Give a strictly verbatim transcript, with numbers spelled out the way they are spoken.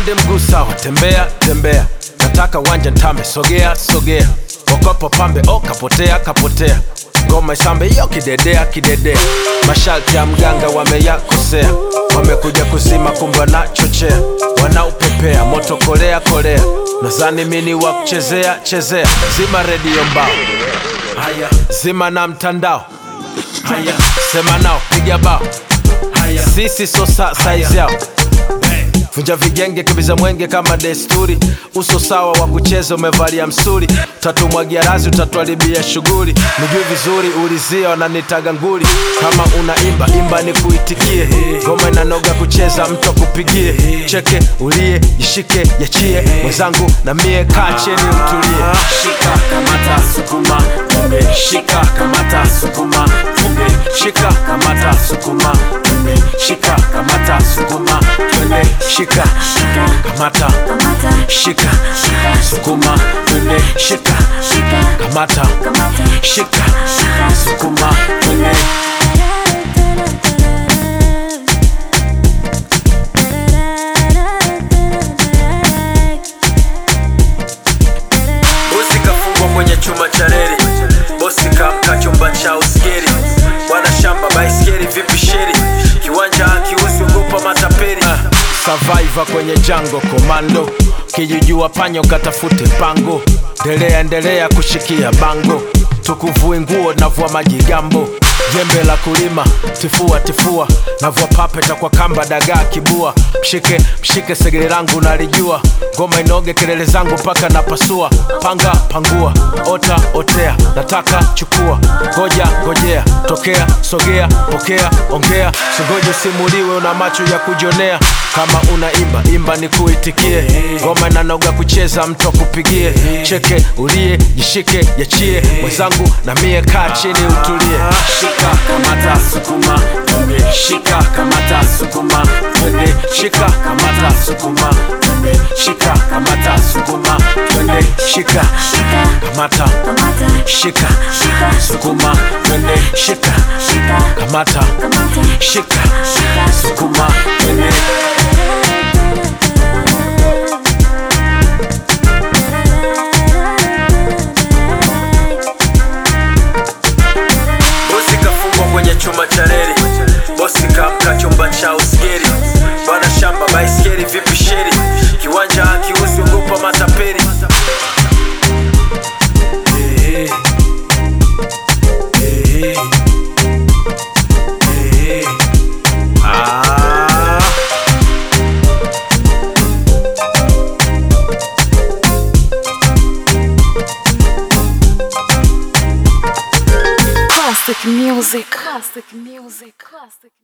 twende mguu sawa, tembea tembea, nataka wanja ntambe, sogea sogea, wakopo pambe o kapotea kapotea, ngoma isambe yo kidedea kidedea, masharti ya mganga wameyakosea, wamekuja kuzima kumba na chochea, wanaupepea moto kolea kolea, nazani mini wa kuchezea chezea, zima radio mbao, haya zima na mtandao, haya sema nao piga bao, haya sisi so sa size yao, vunja vigenge kibiza mwenge kama desturi, uso sawa wa kucheza umevalia msuri, tatumwagia razi utatualibia shughuli, nijui vizuri ulizia wananitaga nguli, kama unaimba imba ni kuitikie, ngoma inanoga kucheza mtu akupigie, cheke ulie jishike yachie, mwenzangu na mie kaa cheni utulie, shika kamata sukuma tumbe, shika kamata sukuma tumbe, shika kamata sukuma tumbe, shika kamata sukuma tumbe, shika kamata shika sukuma twende, shika kamata shika sukuma twende. Bosi kafungwa kwenye chuma cha reli, bosi kamka chumba cha uskeri, bwana shamba baiskeli vipi sheri, kiwanja akiusi ugopa matapeli, survivor kwenye jango komando, kijijua panyo katafute pango, ndelea endelea kushikia bango, tukuvui nguo navua majigambo, jembe la kulima tifua tifua, navua papeta kwa kamba dagaa kibua, mshike mshike segere langu nalijua, ngoma inoge kelele zangu paka napasua, panga pangua ota otea, nataka chukua goja gojea, tokea sogea pokea ongea, singoje simuliwe una macho ya kujonea, kama unaimba imba ni kuitikie, ngoma inanoga kucheza mtu akupigie, cheke ulie jishike yachie, mwenzangu na mie kaa chini utulie, shika kamata sukuma twende, shika kamata sukuma twende, shika kamata sukuma twende, shika kamata sukuma twende, shika kamata shika sukuma twende, shika kamata shika sukuma twende. Bosi kafungwa kwenye chuma cha reli, bosi kamka chumba cha uskeri, bwana shamba baiskeli vipi sheri, kiwanja akiusi ugopa matapeli, hey, hey, hey, ah. Classic music, classic music, classic.